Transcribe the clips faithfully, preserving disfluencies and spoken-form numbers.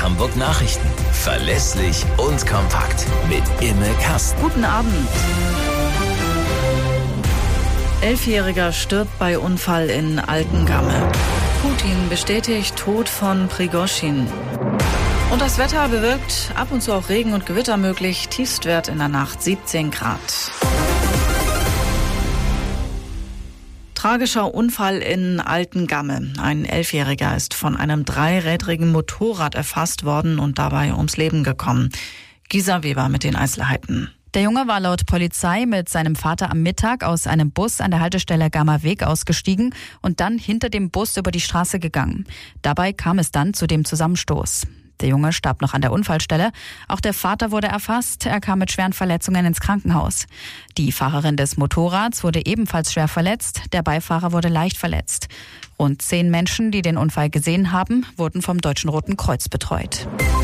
Hamburg Nachrichten. Verlässlich und kompakt. Mit Imme Kasten. Guten Abend. Elfjähriger stirbt bei Unfall in Altengamme. Putin bestätigt Tod von Prigoschin. Und das Wetter bewirkt ab und zu auch Regen und Gewitter möglich. Tiefstwert in der Nacht siebzehn Grad. Tragischer Unfall in Altengamme. Ein Elfjähriger ist von einem dreirädrigen Motorrad erfasst worden und dabei ums Leben gekommen. Gisa Weber mit den Einzelheiten. Der Junge war laut Polizei mit seinem Vater am Mittag aus einem Bus an der Haltestelle Gammerweg ausgestiegen und dann hinter dem Bus über die Straße gegangen. Dabei kam es dann zu dem Zusammenstoß. Der Junge starb noch an der Unfallstelle. Auch der Vater wurde erfasst. Er kam mit schweren Verletzungen ins Krankenhaus. Die Fahrerin des Motorrads wurde ebenfalls schwer verletzt. Der Beifahrer wurde leicht verletzt. Rund zehn Menschen, die den Unfall gesehen haben, wurden vom Deutschen Roten Kreuz betreut.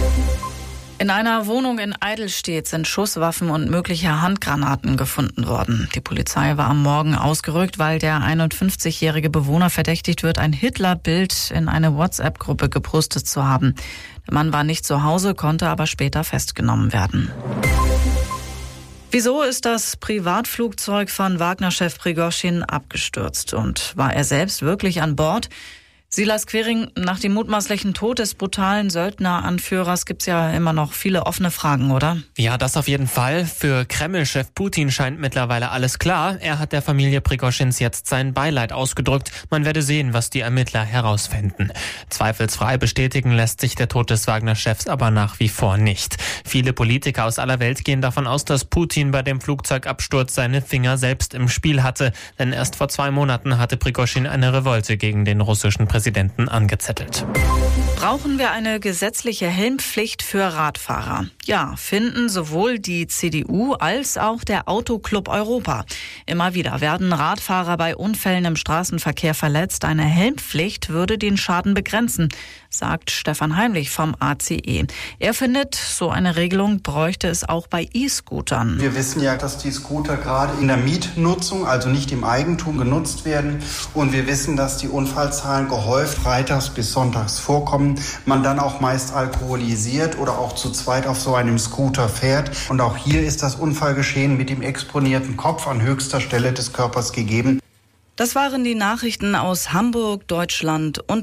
In einer Wohnung in Eidelstedt sind Schusswaffen und mögliche Handgranaten gefunden worden. Die Polizei war am Morgen ausgerückt, weil der einundfünfzigjährige Bewohner verdächtigt wird, ein Hitlerbild in eine WhatsApp-Gruppe gepostet zu haben. Der Mann war nicht zu Hause, konnte aber später festgenommen werden. Wieso ist das Privatflugzeug von Wagner-Chef Prigoschin abgestürzt? Und war er selbst wirklich an Bord? Silas Quiring, nach dem mutmaßlichen Tod des brutalen Söldneranführers gibt's ja immer noch viele offene Fragen, oder? Ja, das auf jeden Fall. Für Kreml-Chef Putin scheint mittlerweile alles klar. Er hat der Familie Prigoschins jetzt sein Beileid ausgedrückt. Man werde sehen, was die Ermittler herausfinden. Zweifelsfrei bestätigen lässt sich der Tod des Wagner-Chefs aber nach wie vor nicht. Viele Politiker aus aller Welt gehen davon aus, dass Putin bei dem Flugzeugabsturz seine Finger selbst im Spiel hatte. Denn erst vor zwei Monaten hatte Prigoschin eine Revolte gegen den russischen Präsidenten angezettelt. Brauchen wir eine gesetzliche Helmpflicht für Radfahrer? Ja, finden sowohl die C D U als auch der Autoclub Europa. Immer wieder werden Radfahrer bei Unfällen im Straßenverkehr verletzt. Eine Helmpflicht würde den Schaden begrenzen, sagt Stefan Heimlich vom A C E. Er findet, so eine Regelung bräuchte es auch bei E-Scootern. Wir wissen ja, dass die Scooter gerade in der Mietnutzung, also nicht im Eigentum, genutzt werden. Und wir wissen, dass die Unfallzahlen gehäuft freitags bis sonntags vorkommen. Man dann auch meist alkoholisiert oder auch zu zweit auf so einem Scooter fährt. Und auch hier ist das Unfallgeschehen mit dem exponierten Kopf an höchster Stelle des Körpers gegeben. Das waren die Nachrichten aus Hamburg, Deutschland und